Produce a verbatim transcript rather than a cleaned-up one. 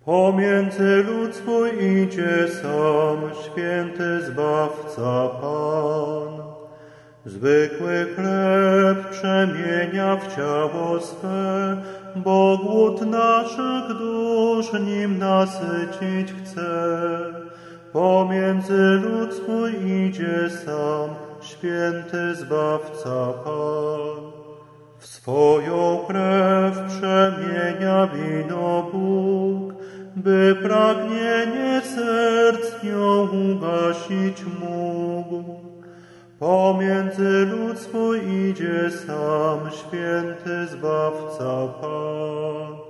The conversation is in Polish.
Pomiędzy lud swój idzie sam, święty Zbawca Pan. Zwykły chleb przemienia w ciało swe, bo głód naszych dusz nim nasycić chce. Pomiędzy lud swój idzie sam, święty Zbawca Pan. W swoją krew przemienia wino Bóg, by pragnienie serc nią ugasić mógł. Pomiędzy lud swój idzie sam, święty Zbawca Pan.